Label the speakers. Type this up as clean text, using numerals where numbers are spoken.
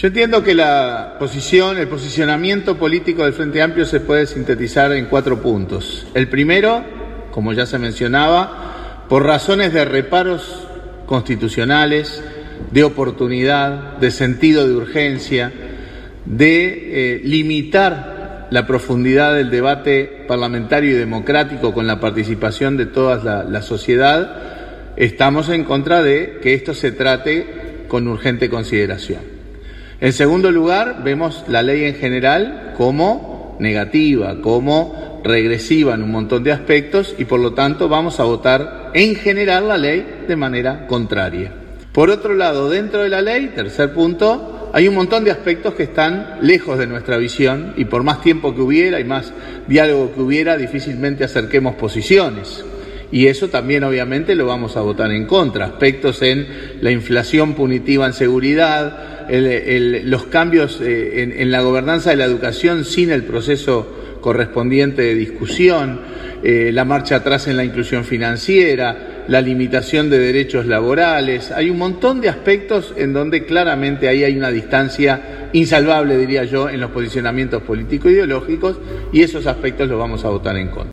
Speaker 1: Yo entiendo que el posicionamiento político del Frente Amplio se puede sintetizar en 4 puntos. El primero, como ya se mencionaba, por razones de reparos constitucionales, de oportunidad, de sentido de urgencia, de limitar la profundidad del debate parlamentario y democrático con la participación de toda la sociedad, estamos en contra de que esto se trate con urgente consideración. En segundo lugar, vemos la ley en general como negativa, como regresiva en un montón de aspectos y por lo tanto vamos a votar en general la ley de manera contraria. Por otro lado, dentro de la ley, tercer punto, hay un montón de aspectos que están lejos de nuestra visión y por más tiempo que hubiera y más diálogo que hubiera, difícilmente acerquemos posiciones. Y eso también obviamente lo vamos a votar en contra. Aspectos en la inflación punitiva en seguridad, los cambios en la gobernanza de la educación sin el proceso correspondiente de discusión, la marcha atrás en la inclusión financiera, la limitación de derechos laborales. Hay un montón de aspectos en donde claramente ahí hay una distancia insalvable, diría yo, en los posicionamientos político-ideológicos y esos aspectos los vamos a votar en contra.